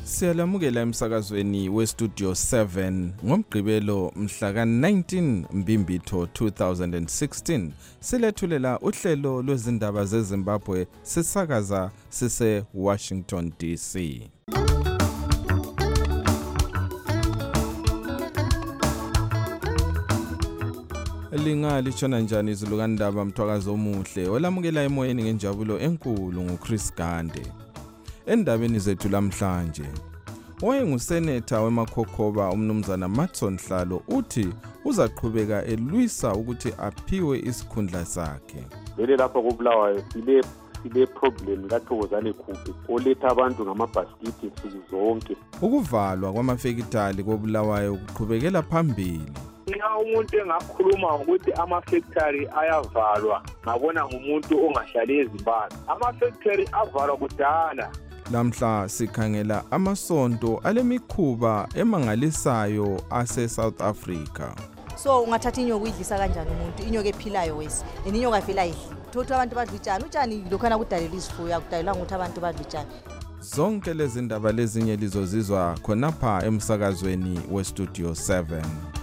Siyalamukela emsakazweni weStudio 7 ngomgqibelo mhla ka-19 Mbimbitho 2016 silethulela uhlelo lwezindaba zeZimbabwe sisakaza sise Washington DC. Lingali chona njani izilukandaba mthwakazi omuhle olamukela emoyeni ngenjabulo enkulu nguChris Gande. Endabeni zethu lamhlanje, owayenguseneta weMakhokhoba umnumzana Matson Nhlalo uthi uzaqhubeka elwisa ukuthi aphiwe isikhundla sakhe. Vele lapha koBulawayo sile problem kaThokozane Khumbi oletha abantu ngamabhasikiti nsuku zonke. Ukuvalwa kwamafekitali koBulawayo kuqhubekela phambili. Nxa umuntu engakhuluma ukuthi ama-factory ayavalwa, ngabona ngumuntu ongahlali eZimbabwe. Ama-factory avalwa kudala. Lamhla sikhangela amasonto alemikhuba emangalisayo ase-South Africa. So ungathatha inyoka uyidlisa kanjani umuntu, inyoka ephilayo wesi, inyoka vela ayidli. Thothi abantu badla utshani, utshani lokhana kudalela izifuyo, akudalelanga ukuthi abantu badla utshani. Zonke lezi ndaba lezinye lizozizwa khonapha emsakazweni weStudio 7.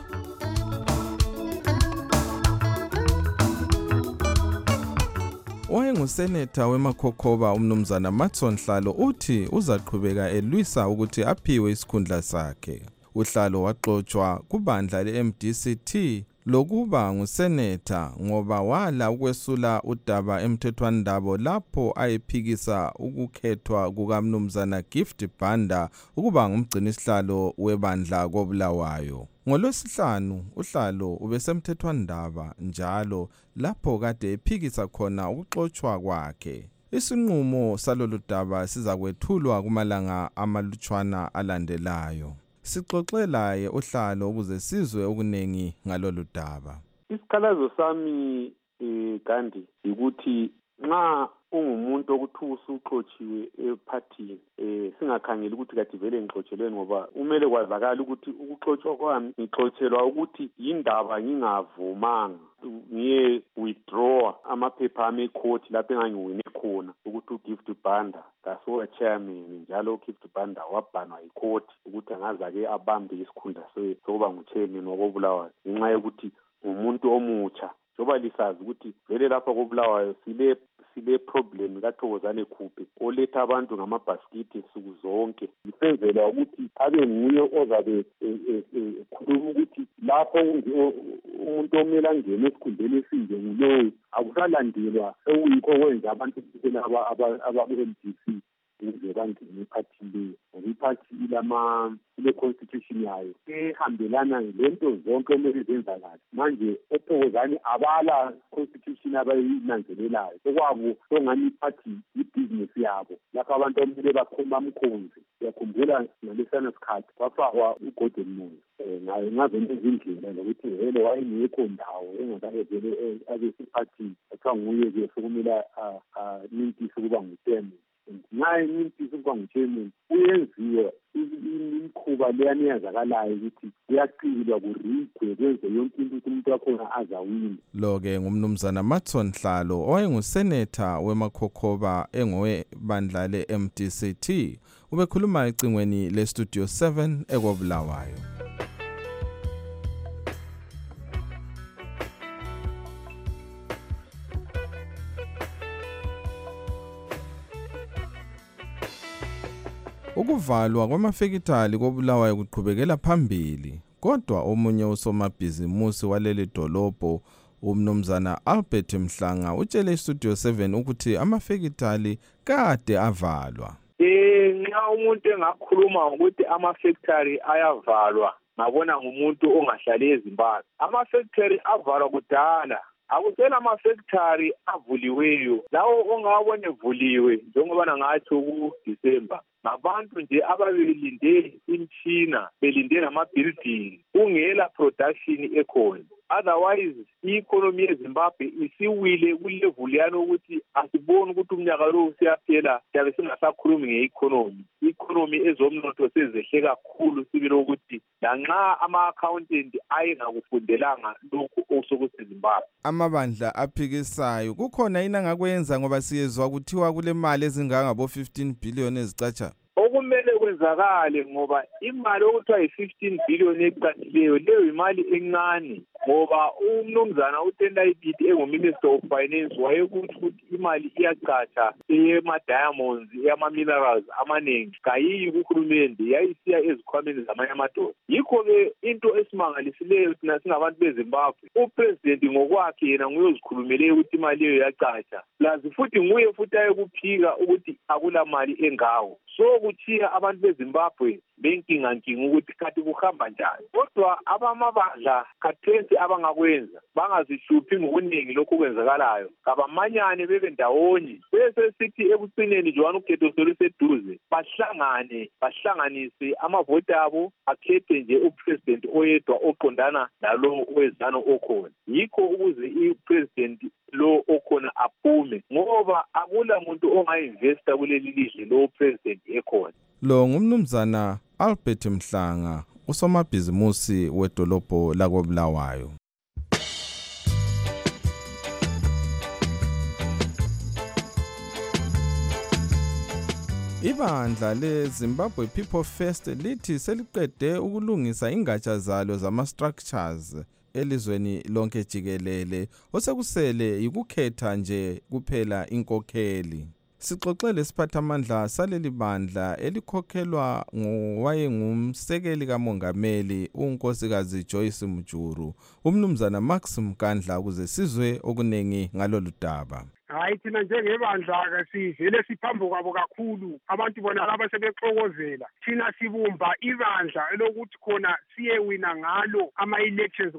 Owayenguseneta weMakhokhoba umnumzana Matson Nhlalo uthi uzaqhubeka elwisa ukuthi aphiwe isikhundla sakhe. Uhlalo waxoxwa kubandla leMDCT lokuba nguseneta ngoba wala ukwesula udaba emthethwandaba lapho ayephikisa ukukhethwa kukaMnumzana Gift Banda ukuba ngumgcinisihlalo webandla koBulawayo. NgoLwesihlanu uhlalo ubesemthethwandaba njalo lapho kade ephikisa khona ukuxoxwa kwakhe. Isinqumo salolu daba sizakwethulwa kumalanga amalutshwana alandelayo. Sixoxelaye uhlalo ukuze sizwe okunengi ngalolu daba. Isikhalazo sami Gandhi ukuthi nxa ungumuntu okuthi usuxotshiwe ephathini singakhangeli ukuthi kade vele ngixotshelweni ngoba kumele kwazakala ukuthi ukuxotshwa kwami ngixotshelwa ukuthi yindaba ngingavumanga ngiye withdraw amaphepha ami ecourt lapho engangiwine khona ukuthi uGift Banda kasowa chairman njalo uGift Banda wabhanwa ecourt ukuthi angazake abambe isikhundla sokuba nguchairman wakoBulawayo ngenxa yokuthi umuntu omutsha. Njoba lisazi ukuthi vele lapha koBulawayo sile problem kaThokozane Khumbi oletha abantu ngamabhasikiti nsuku zonke. Isenzela ukuthi abe nguye ozabe khuluma ukuthi lapho umuntu omele angene esikhundleni esinje ngulowo akusalandelwa ekuyikho kwenza abantu laba abaku-MDC ukuze bangene ephathini leyo. Iphathi ile-constitution yayo ehambelana lento zonke okumele zenzakale. Manje oThokozane abala constitution abayinanzelelayo okwabo songani iphathi ibhizinesi yabo lapho abantu omele bamkhonze. Uyakhumbula ngalesana sikhathi kwafakwa uGordon Moyo ngazo izindlela zokuthi vele wayengekho ndawo engakavele abesiphathini athiwa nguye-ke sokumele nimtise ukuba nguchairman. Nxa nimtise ukuba nguchairman uyenziwe imikhuba leyana eyazakalayo ukuthi kuyacilwa kurigwe kwenze yonke into ukuthi umuntu wakhona azawini. Lo-ke ngumnumzana Matson Nhlalo owayenguseneta weMakhokhoba engowebandla le-MDCT ubekhuluma ecingweni leStudio 7 ekoBulawayo. Ukuvalwa kwamafekitali koBulawayo kuqhubekela phambili, kodwa omunye usomabhizimusi waleli dolobho umnumzana Albert Mhlanga utshele iStudio 7 ukuthi amafekitali kade avalwa. Nxa umuntu engakhuluma ukuthi ama-factory ayavalwa, ngabona ngumuntu ongahlali eZimbabwe. Ama-factory avalwa kudala. Akusela ama-factory avuliweyo. Lawo ongawabona evuliwe njengoba ngathi ku-December. Ngabantu nje ababelinde imtshina, belinde nama-building, kungela production ekhona. Otherwise, i-economy yeZimbabwe isiwile kulevel yana ukuthi asiboni ukuthi umnyaka lo usiyaphela siyabe singasakhulumi nge-economy. I-economy ezomnotho sezehle kakhulu sibile ukuthi lanxa ama-accountant ayengakufundelanga lokhu osokuseZimbabwe. Amabandla aphikisayo kukhona yini angakwenza ngoba siyezwa kuthiwa kule mali ezingangabo 15 billion ezicatsha? Okumele kwenzakale ngoba imali okuthiwa yi-15 billion ecacileyo leyo imali encane ngoba umnumzana uTendai Biti engu-Minister of Finance wayekuthi ukuthi imali iyacatsha eyama-diamonds eyama-minerals amaningi kayiyi kuhulumende yayisiya ezikhwameni zamanye amadoda. Yikho-ke into esimangalisileyo thina singabantu beZimbabwe upresident ngokwakhe yena nguye ozikhulumele ukuthi imali leyo yacatsha lazi futhi nguye futhi ayekuphika ukuthi akula mali engawo. So kuthiya abantu beZimbabwe benkinga ukuthi kathi kuhamba njani. Kodwa abamabandla khathesi abangakwenza bangazihluphi ngokuningi lokhu kwenzakalayo. Kabamanyane bebe ndawonye. Bese sithi ekucineni Johan Ukhetho seduze bahlanganise amavoti abo akhethe nje upresident oyedwa oqondana nalo wezano okhona. Yikho ukuze ipresident lo okhona aphume ngoba akula muntu ongainvesta kuleli lizwe lo president ekhona. Lo ngumnumzana Albert Mhlanga, usomabhizimusi wedolobho lakoBulawayo. Ibandla leZimbabwe People First lithi seliqede ukulungisa ingatsha zalo zama-structures elizweni lonke jikelele osekusele yikukhetha nje kuphela inkokheli. Sixoxele isiphathamandla saleli bandla elikhokhelwa ngowayengumsekeli kamongameli unkosikazi Joyce Mujuru, umnumzana Max Mkandla ukuze sizwe okunengi ngalolu daba. Hayi thina njengebandla sivele siphambo kwabo kakhulu abantu bona laba sebexokozela thina sibumba ibandla elokuthi khona siyewina ngalo ama-elections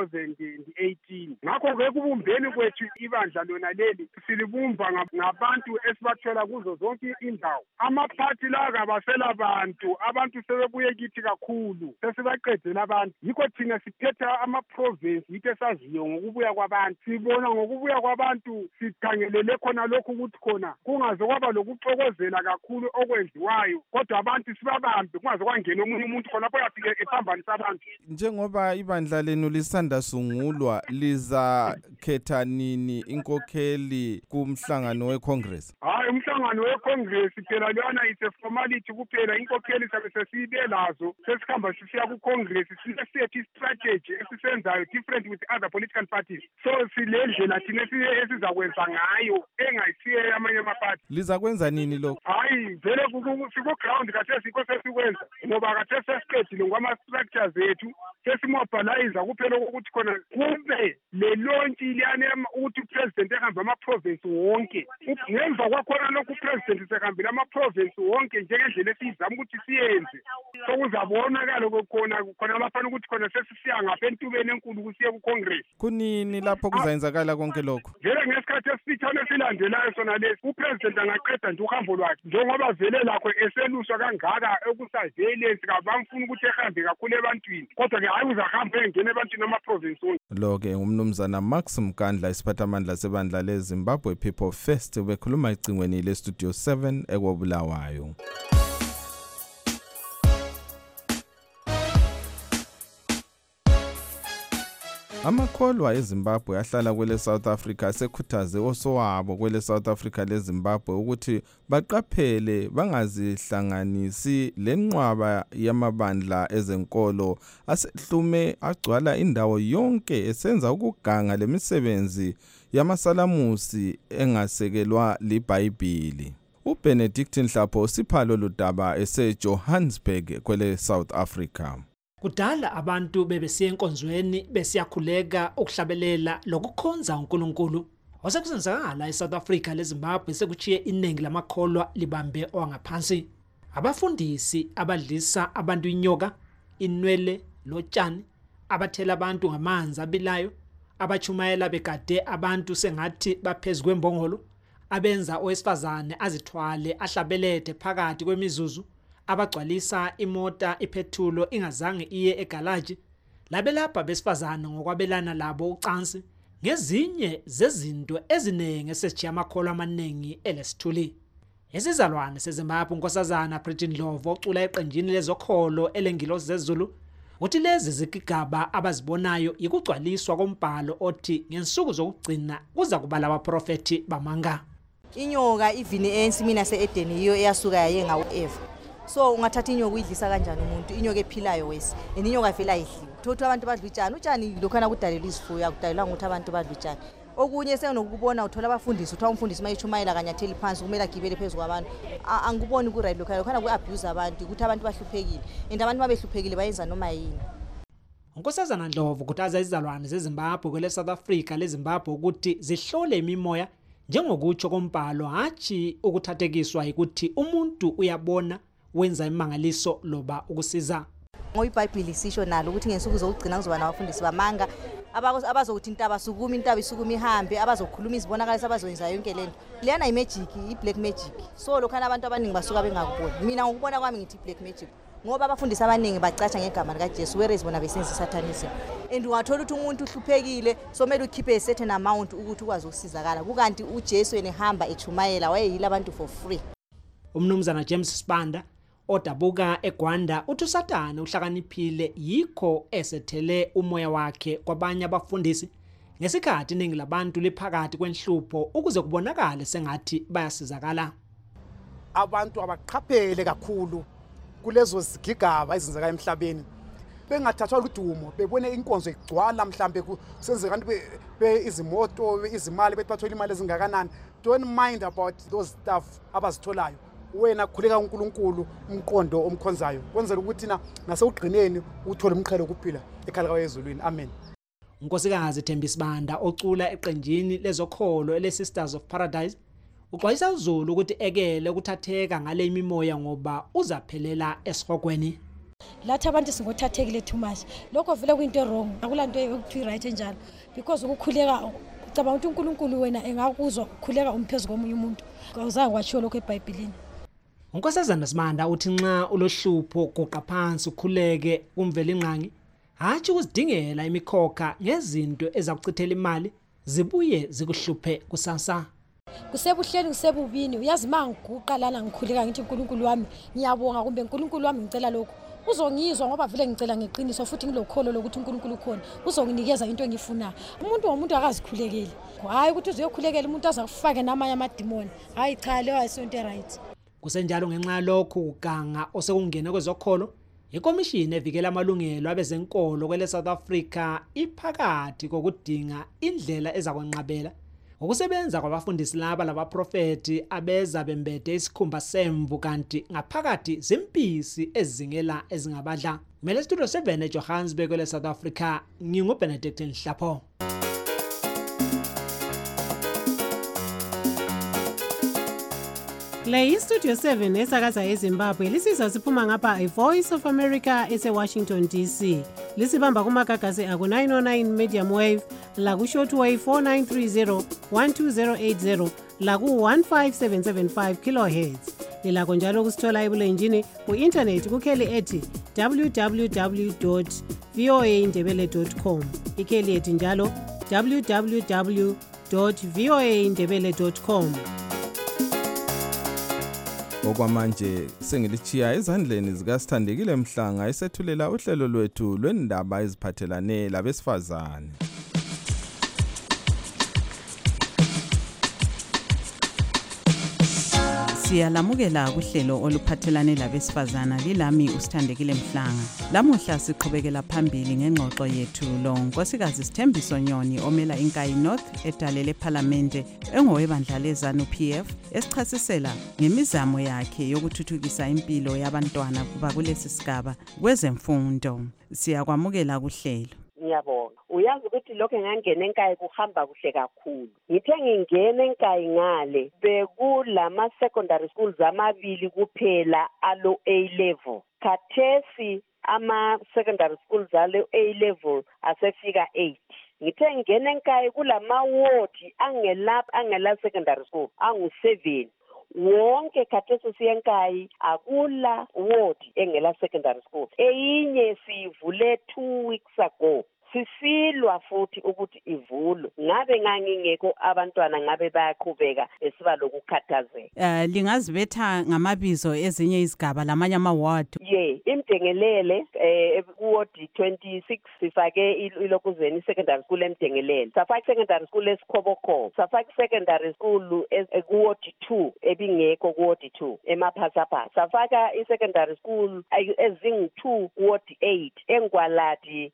ngo-2018 ngakho-ke kubumbeni kwethu ibandla lona leli silibumba ngabantu esibathola kuzo zonke indawo. Amaphathi la kabasela abantu sebebuye kithi kakhulu sesibaqedela abantu. Yikho thina siphetha ama-province yikho esaziyo ngokubuya kwabantu. Sibona ngokubuya kwabantu sikhangelele khona lokhu ukuthi khona kungaze kwaba lokuxokozela kakhulu okwenziwayo kodwa abantu sibabambe kungaze kwangena omunye umuntu khona lapho yafike ephambanisa abantu. Njengoba ibandla lenu lisanda sungulwa lizakhetha nini inkokheli kumhlangano weCongress? Hayi umhlangano weCongress phela lona is a formality kuphela. Inkokheli sabe sesibelazo sesikhamba sisiya kuCongress sisethi strategy esisenzayo different with other political parties. So silendlela thina esizakwenza ngayo engayisiye amanye amaphathi. Lizakwenza nini lokho? Hayi vele siku-ground khathesi sikho sesikwenza ngoba khathesi sesiqedile ngama-structures ethu sesimobilize kuphela ukuthi khona kube le lontshi liyane ukuthi upresident ehamba ama-province wonke. Ngemva kwakhona lokhu upresident sehambile ama-province wonke njengendlela esiyizama ukuthi siyenze sokuzabonakala khona abafana ukuthi khona sesisiya ngapha entubeni enkulu kusiye kuCongress. Kunini lapho kuzayenzakala konke lokho? Vele ngesikhathi esifitshane esilandelayo sona lesi upresident angaqeda nje uhambo lwakhe njengoba vele lakho eseluswa kangaka ekusurveillance kabamfuna ukuthi ehambe kakhulu ebantwini kodwa-ke hayi uzahamba engena ebantwini ama-province wonke. Lo-ke ngumnumzana Max Mkandla isiphathamandla sebandla leZimbabwe People First bekhuluma ecingweni leStudio 7 ekwaBulawayo. Amakholwa eZimbabwe ahlala kwele South Africa sekhuthaze osowabo kwele South Africa leZimbabwe ukuthi baqaphele bangazihlanganisi lenqwaba yamabandla ezenkolo asehlume agcwala indawo yonke esenza ukuganga lemisebenzi yamasalamusi engasekelwa liBhayibheli. uBenedict Nhlapho siphalo ludaba eseJohannesburg kwele South Africa. Kudala abantu bebesiya enkonzweni besiyakhuleka ukuhlabelela lokukhonza uNkulunkulu. Osekusenzakala eSouth Africa leZimbabwe sekuchiye iningi lamakholwa libambe owangaphansi. Abafundisi abadlisa abantu inyoka, inwele, lotshani, abathela abantu ngamanzi abilayo, abachumayela begade abantu sengathi baphezulu kwembongolo, abenza owesifazane azithwale ahlabelete phakathi kwemizuzu, abagcwalisa imota iphethulo ingazange iye egalaji, labelapha besifazane ngokwabelana labo ucansi, ngezinye zezinto ezinenge esesijiya amakholwa amaningi elesithuli. Isizalwane seZimbabwe unkosazana Bridget Ndlovu ocula eqenjini lezokholo elengilosi zezulu uthi lezi zigigaba abazibonayo ikugcwaliswa kombhalo othi ngensuku zokugcina kuza kuba labaprofeti bamanga. Inyoka ivini ensimini yaseEden iyo eyasuka yaye ngawo Eva. so ungathatha inyoka uyidlisa kanjani umuntu inyoka ephilayo wesi inyoka vela idliwe thothi abantu badla utshani lokhana kudalela izifuyo akudalelwa ukuthi abantu badla utshani okunye senokubona uthola abafundisi uthola umfundisi mayichumayela kanyatheli phansi kumele agibele phezulu kwabantu angikuboni ku right lokhana ku abuse abantu ukuthi abantu bahluphekile and abantu babehluphekile bayenza noma yini. Nkosazana Ndlovu kuthaza izizalwane zeZimbabwe kwele South Africa leZimbabwe ukuthi zihlole imimoya njengokutsho kombhalo hathi ukuthathekiswa ukuthi umuntu uyabona wenza imangaliso loba ukusiza. NgoiBhayibheli isisho nalo ukuthi ngensuku zokugcina kuzoba nabafundisi bamanga abazokuthi intaba isukuma ihambe abazokhuluma izibonakaliso abazoyenza yonke lento leyana imagic iblack magic so lokhana abantu abaningi basuka bengakuboni mina ngokubona kwami ngithi black magic ngoba abafundisi abaningi bacatsha ngegama likaJesu whereas bona besenza satanism and ungathola ukuthi umuntu uhluphekile so mele ukhiphe a certain amount ukuthi ukwazi ukusizakala kukanti uJesu enehamba echumayela wayeyila abantu for free. Umnumzana James Sibanda odabuka eGwanda uthi uSathane uhlakaniphile yikho esethele umoya wakhe kwabanye abafundisi ngesikhathi iningi labantu liphakathi kwenhlupho ukuze kubonakale sengathi bayasizakala. Abantu abaqhaphele kakhulu kulezo zigigaba ezenzeka emhlabeni bengathathwa udumo bebone inkonzo igcwala mhlambe kusenzeka kanti izimoto izimali bethathola imali ezingakanani. Don't mind about those stuff abazitholayo. Wena khuleka uNkulunkulu umqondo omkhonzayo kwenzela ukuthi nasewugqineni uthole umqhele kuphila ekhala kaYezulwini. Amen. Nkosikazi Thembisi Banda ocula eqenjini lezokholo eleSisters of Paradise uxwayisa uZulu ukuthi ekele ukuthatheka ngale imimoya ngoba uzaphelela esihogweni. Lathi abantu singothathekile too much lokho vele kuyinto wrong akulanto yokuthi right enjalo because ukukhuleka ucabanga ukuthi uNkulunkulu wena engakuzwa ukukhuleka umphezulu komunye umuntu awuzange kwatshiwo lokho eBhayibhelini. Unkosazana Simanda uthi nxa ulohlupho kuqa phansi ukhuleke kumvela inqangi hathi ukuzidingela imikhokha ngezinto ezakuchithela imali zibuye zikuhluphe kusasa. Kusebuhleni kusebubini uyazi mangiguqa lana ngikhuleka ngithi uNkulunkulu wami ngiyabonga kumbe uNkulunkulu wami ngicela lokho uzongizwa ngoba vele ngicela ngeqiniso futhi ngilokholo lokuthi uNkulunkulu khona uzonginikeza into engifuna. Umuntu akazikhulekeli hayi ukuthi uzoyokhulekela umuntu azakufake namanye amadimoni hayi cha leyo ayisonto right. Kusenjalo ngenxa lokho uganga osekungena kwezokholo ikomishini evikela amalungelo abezenkolo kwele South Africa iphakathi kokudinga indlela ezakwenqabela ukusebenza kwabafundisi laba labaprofeti abeza bembede isikhumba semvu kanti ngaphakathi zimpisi ezingela ezingabadla. Mele Studio 7 eJohannesburg kwele South Africa nginguBenedict Nhlapho. Le Studio 7 esakaza eZimbabwe lisizwa siphuma ngapha iVoice of America eseWashington DC. Lisibamba kumagagasi aku 909 medium wave la ku shortwave 4930 12080 la ku 15775 kilohertz. Lilakho njalo ukusithola ebulenjini ku internet kukheli ethi www.voaindebele.com. Ikheli ethi njalo www.voaindebele.com. Okwamanje sengilichiya ezandleni zikaSithandekile Mhlanga esethulela uhlelo lwethu lwendaba eziphathelane labesifazane. Siyalamukela kuhlelo oluphathelane labesifazana lilami uSithandekile Mhlanga. Lamuhla siqhubekela phambili ngengxoxo yethu lo Nkosikazi Sithembiso Nyoni omela iNkayi North edalele eParliamente engowebandla leZANU PF esichasisela ngemizamo yakhe yokuthuthukisa impilo yabantwana kuba kulesi sigaba kwezemfundo. Siyakwamukela kuhlelo. Ngiyabonga. Uyazi ukuthi lokho engangena eNkayi kuhamba kuhle kakhulu. Ngithe ngingena eNkayi ngale bekulama secondary schools amabili kuphela alo A level. Khathesi ama secondary schools alo A level asefika 8. Ngithe ngingena eNkayi kulama ward angela secondary school angu7. Wonke khathesi siyenkayi akula ward engela secondary school. Eyinye sivule 2 weeks ago. Sisilwa futhi ukuthi ivulwe. Ngabe ngangingekho abantwana ngabe bayaqhubeka esiba lokukhathazeka. Lingazibetha ngamabizo ezinye izigaba lamanye ama ward. Yes. imdengelele kuward 26 sifake ilokuzeni secondary school emdengelele, safake secondary school esikhobokhobo, safake secondary school kuward 2 ebingekho kuward 2 emaphasapha, safaka secondary school ezingu2 ward 8 eNgwalati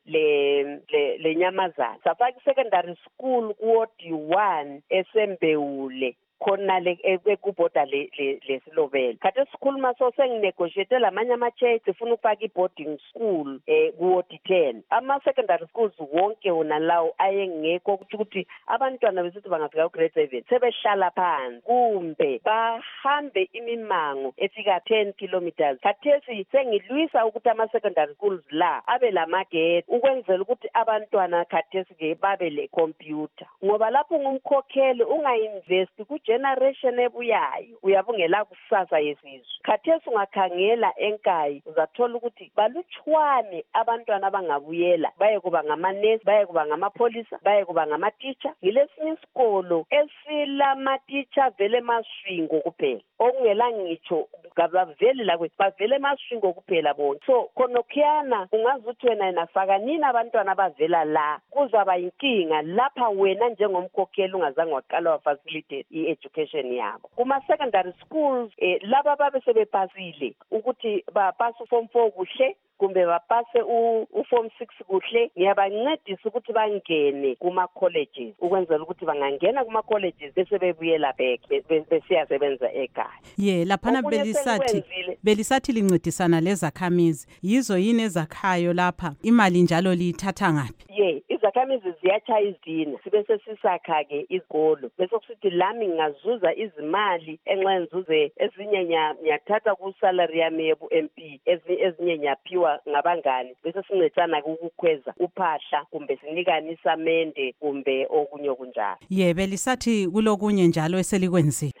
le Nyamazana, safaka secondary school ward 1 eSembewule khona ekubhoda lesilobela. Kade sikhuluma so senginegotiate lamanye ama-church sifuna ukufaka i-boarding school kuward 10. Ama-secondary schools wonke wona lawo ayengekho ukuthi abantwana besithi bangafika ku-grade 7 sebehlala phansi kumbe bahambe imimango efika 10 kilometers. Khathesi sengilwisa ukuthi ama-secondary schools la abe lamagate ukwenzela ukuthi abantwana khathesi-ke babe le-computer, ngoba lapho ngumkhokheli unga-investi generation ebuyayo uyabungela kusasa yesizwe. Khathesi ungakhangela enkayi uzathola ukuthi balutshwane abantwana abangabuyela baye kuba ngamanesi, baye kuba ngamapolisa, baye kuba ngamateacher. Ngilesinye isikolo esilamateacher vele emaswingo kuphela okungela ngitsho ngabaveli la kwethu bavele emaswingo kuphela bona. So khonokhiyana ungazuthi wena nafaka nini abantwana abavela la kuzaba inkinga lapha wena njengomkhokheli ungazange waqala wafacilitate education yabo. Kuma secondary schools laba babe sebepasile ukuthi bapasa form 4 kuhle kumbe bapase u-form 6 kuhle, ngiyabancedisa ukuthi bangene kuma-colleges ukwenzela ukuthi bangangena kuma-colleges bese bebuyela back besiyasebenza ekhaya. Laphana belisathi lincedisana lezakhamizi, yizo yini ezakhayo lapha, imali njalo liyithatha ngaphi? Izakhamizi ziyatshaya izina sibe sesisakha-ke izikolo bese kusithi lami ngazuza izimali enxa ngizuze ezinye ngiyathatha ku-salary yami yebu-MP, ezinye ngiyaphiwa ngabangani bese sincedisana ukukhweza uphahla kumbe sinikane isamende kumbe okunye okunjalo. Belisathi kulokunye njalo eselikwenzile.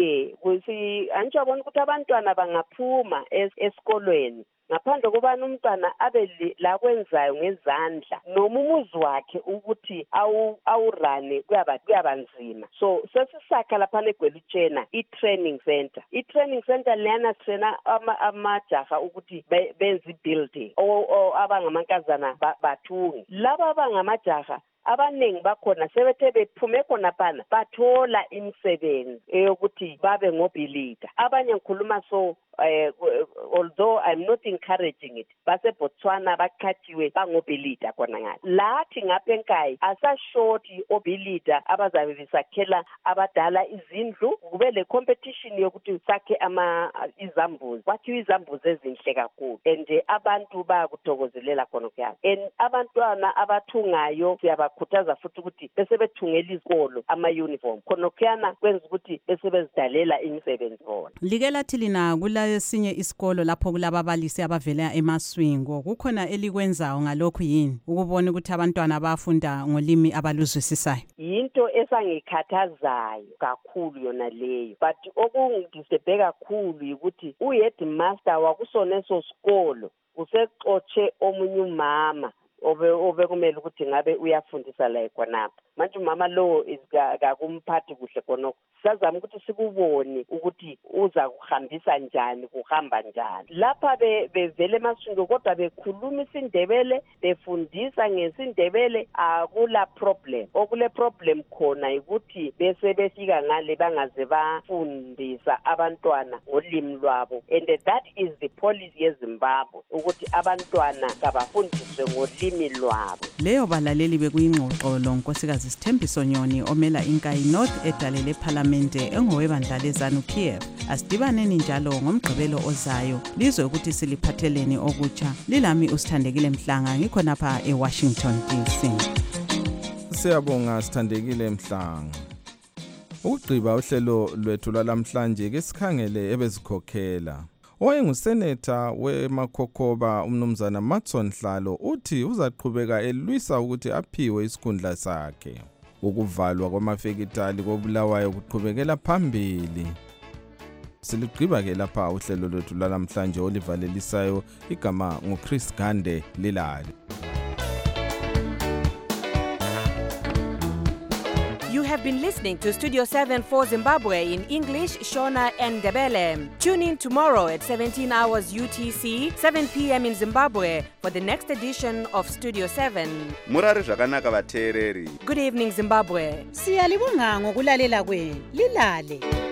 Anjabona ukuthi abantwana bangaphuma esikolweni ngaphandle kobana umntwana abe la kwenzayo ngezandla noma umuzi wakhe ukuthi awurane kuyaba nzima. So sesisakha laphana eGwelutshena i-training center. I-training center leyana trainer amajaha ukuthi benze i-building abangamankazana bathunge. Laba abangamajaha abaningi bakhona sebethe bephume khona phana bathola imisebenzi eyokuthi babe ngobhilida. Abanye ngikhuluma so although I'm not encouraging it, baseBotswana baqhathiwe bangobhilida khona ngale. Lathi ngapha enkayi asashoti obhilida abazabe besakhela abadala izindlu, kube le competition yokuthi sakhe izambuzi. Kwathiwa izambuzi ezinhle kakhulu and abantu bayakuthokozelela khona kuyazi. And abantwana abathungayo siyabakhuthaza futhi ukuthi bese bethungela izikolo ama-uniform khona kuyana kwenza ukuthi bese bezidalela imisebenzi bona. Like lathi lina kula esinye isikolo lapho kulababalisi abavela emaswingo, kukhona elikwenzayo ngalokhu yini ukubona ukuthi abantwana bafunda ngolimi abaluzwisisayo? Yinto esangikhathazayo kakhulu yona leyo, but okungidisturbe kakhulu ukuthi uheadmaster wakusona eso sikolo usexotshe omunye umama obekumele ukuthi ngabe uyafundisa la khonapha. Manje umama lo kakumphathi kuhle khonokho. Sizazama ukuthi sikubone ukuthi uza kuhambisa njani, kuhamba njani. Lapha bevele emaswingo kodwa bekhuluma isindebele, befundisa ngesindebele, akula problem. Okule problem khona ukuthi bese befika ngale bangaze bafundisa abantwana ngolimi lwabo. And that is the policy yeZimbabwe ukuthi abantwana kabafundiswe ngolimi lwabo. Leyo balaleli bekuyingxoxo lo Nkosikazi Sithembiso Nyoni omela iNkayi North edalele Parliamente engowebandla leZANU-PF. Asidibaneni njalo ngomgqibelo ozayo lizwe ukuthi siliphatheleni okutsha. Lilami uSithandekile Mhlanga ngikhonapha eWashington DC. Siyabonga Sithandekile Mhlanga. Ugqiba uhlelo lwethu lalamhlanje ke sikhangele ebezikhokhela. Owayenguseneta weMakhokhoba umnumzana Matson Hlalo uthi uzaqhubeka elwisa ukuthi aphiwe isikhundla sakhe. Ukuvalwa kwamafekitali koBulawayo kuqhubekela phambili. Siligqiba ke lapha uhlelo lwethu lalamhlanje olivalelisayo igama nguChris Gande Lilali. You have You've been listening to Studio 7 for Zimbabwe in English, Shona and Ndebele. Tune in tomorrow at 17 hours UTC, 7 p.m. in Zimbabwe for the next edition of Studio 7. Murari zvakanaka vateereri. Good evening, Zimbabwe. Siyalibonga ngokulalela kwenu. Lilale.